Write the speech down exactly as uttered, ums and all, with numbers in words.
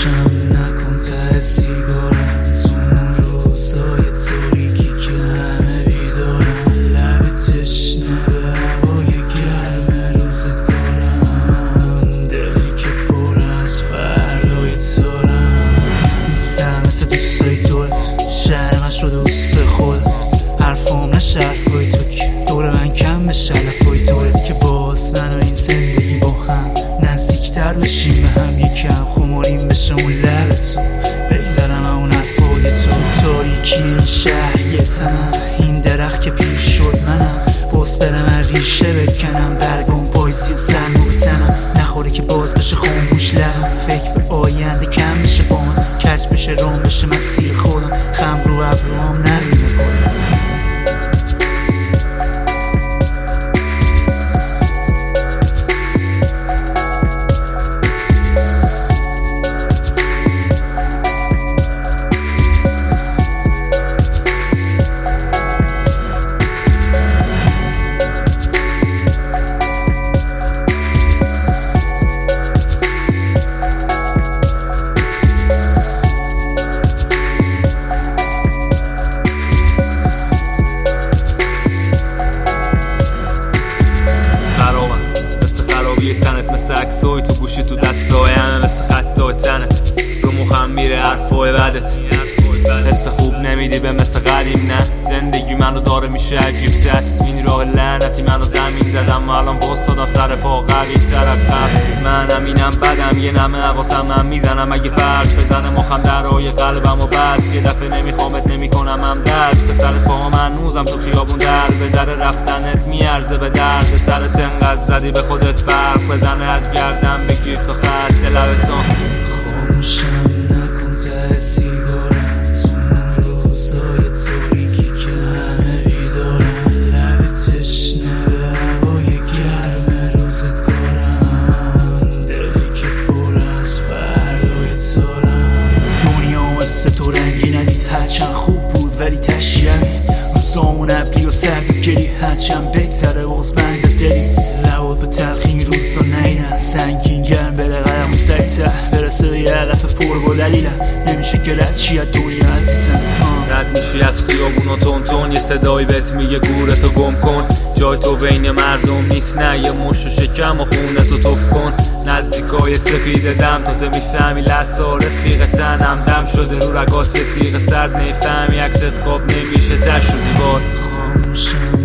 خاموشم نکن ته سیگارم تو اون روزای تاریکی که همه بیدارن، لب تشنه به هوای گرم روزگارم، دلی که پر از فردای تارم. نیستم مثل دوستای توت، شهر من شده دوست خودت، حرفام نشه حرفای تو که دور من کم بشه لفای دورت، که باز من و این زندگی با هم نزدیکتر بشیم به هم، یکم خماریم بشه اون لبتو، بگذرم اون حرفای تو. تاریکی این شهر یه تنم، این درخت که پیر شد منم، باز برم من ریشه بکنم، برگام پاییزی و سرما بتنم، نخوره که باز بشه خاموش لبم، فکر به آینده کم بشه با من، کج بشه رام بشه مسیر خودم، خم رو ابروام نبینه کنم. تنت مثل عکسای تو گوشی تو دستای همه، مثل خطای تنت رو مخم میره حرفای بدت، حس خوب نمیدی به مثل قدیم. نه زندگی منو داره میشه عجیب تر، این راه لعنتی منو زمین زدم و الان باستادم سر پا قوی تر از قبل. منم اینم بدم یه نمه حواسم من میزنم، اگه پرد بزنه مخم درهای قلبم و بس، یه دفعه نمیخوامت نمیکنم هم دست به سر پا من نوزم تو خیابون، در به در رفتنت میارزه به درد سرت، انقدر زدی به خودت برق بزنه از گردم بگیر تا خط لبتون. خاموشم نکن ته سیگارم تو اون روزای تاریکی که همه بیدارن، لب تشنه به هوای گرم روزگارم، دلی که پر از فردای تارم. دنیا مثل تو رنگی ندید، هرچند خوب بود ولی تشییعی، روزامون ابری و سرد و گلی، هرچند بگذره باز بند دلی، لبات به تلخی روزا نیدن، سنگین گرم بره قلم و سریع‌تر برسه به یه هدف پر با دلیلم، نمیشه که رد چی از دنیا عزیزم. رد میشی از خیابون و تون تون، یه صدایی بهت میگه گورتو گم کن، جای تو بین مردم نیست، نه یه مشت و شکم و خونتو توف کن. نزدیکای سپید دم تازه میفهمی لحظه رفیق تنم، دم شده رو رگات یه تیغ سرد، نمیفهمی عکست خواب نمیشه تش و دیوار. خاموشم